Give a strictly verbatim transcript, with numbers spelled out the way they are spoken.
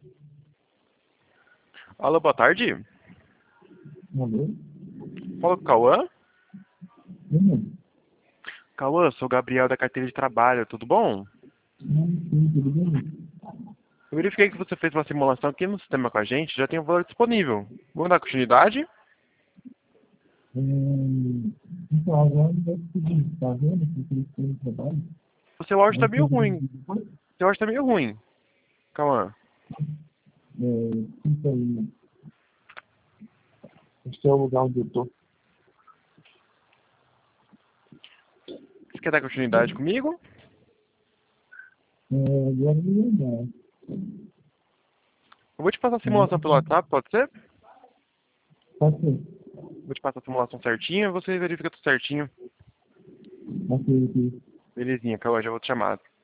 Alô, boa tarde. Alô? Fala com o Cauã. Sim, Cauã, sou o Gabriel da carteira de trabalho, tudo bom? sim, sim, tudo bem? Eu verifiquei que você fez uma simulação aqui no sistema com a gente, já tem o valor disponível. Vamos dar continuidade? É, então, agora é o seguinte, tá vendo que eles têm trabalho? O seu áudio tá Aí meio você vem ruim. depois, O seu áudio tá meio ruim, Cauã. é, fica aí, este é o lugar onde eu tô. Você quer dar continuidade comigo? É, agora me lembrar. Eu vou te passar a É, simulação pelo WhatsApp, pode ser? pode ser. Vou te passar a simulação certinha, você verifica tudo certinho. Ok, ok. Belezinha, Cauã, já vou te chamar.